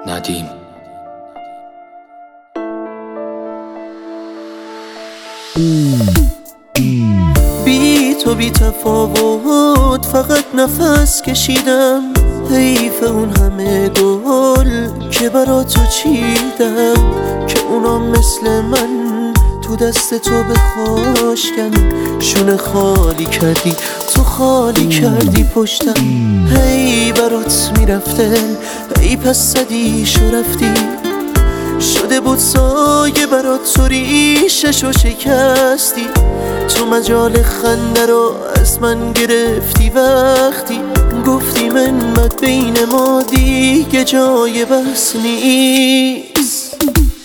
ندیم. بی تو بی تفاوت فقط نفس کشیدم، حیف اون همه گل که برا تو چیدم، که اونا مثل من تو دست تو بخاشکن. شونه خالی کردی تو، خالی کردی پشتم، هی برات میرفته، هی پس صدیشو رفتی. شده بود سایه برات تو، ریششو شکستی. تو مجال خنده رو از من گرفتی وقتی گفتی منت بین ما دیگه جای بس نیست.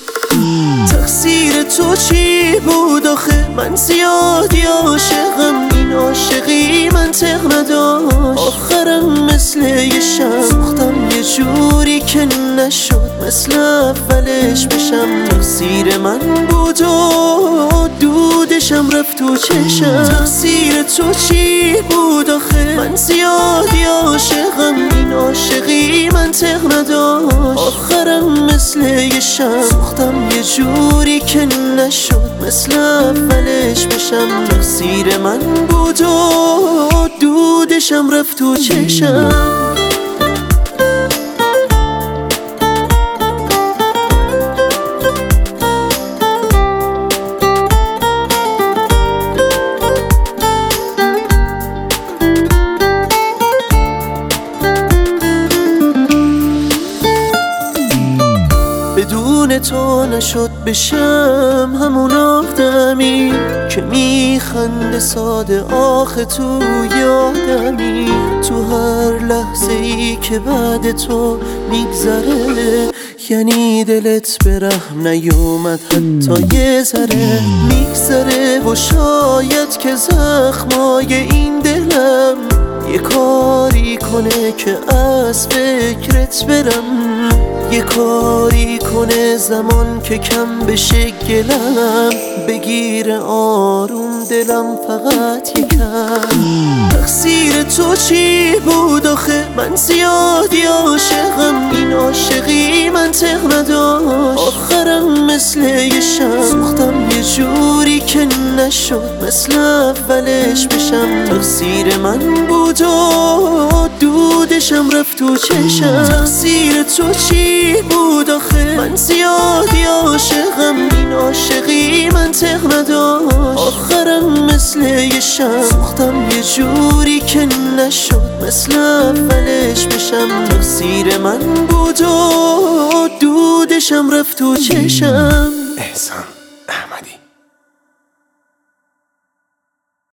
تقصیر تو چی بود آخه؟ من زیادی عاشقم، این عاشقی منطق نداشت. آخرم مثل یه شم سوختم یه جوری که نشد مثل اولش بشم. تقصیر من بود و دودشم رفت تو چشم. تقصیر تو چی بود آخه؟ من زیادی عاشقم، این عاشقی منطق نداشت. آخرم مثل یه شم سوختم یه جوری که نشد مثل اولش بشم. تقصیر من بود و دودشم رفت تو چشم. بدون تو نشد بشم همون آدمی که میخنده ساده آخه تو یادمی. تو هر لحظه ای که بعد تو میگذره یعنی دلت به رحم نیومد حتی یه ذره. میگذره و شاید که زخمای این دلم یه کاری کنه که از فکرت برم، یه کاری کنه زمان که کم بشه گلم، بگیره آروم دلم فقط یکم. تقصیر تو چی بود آخه؟ من زیادی عاشقم، این عاشقی منطق نداشت. آخرم مثل یه شم سوختم یه جوری که نشد مثل اولش بشم. تقصیر من بود و دودشم رفت تو چشم. تقصیر تو چی بود آخه؟ من زیادی عاشقم، این عاشقی منطق نداشت. آخرم مثل یه شم سوختم یه جوری که نشد مثل اولش بشم. تقصیر من بود و دودشم رفت تو چشم. احسان.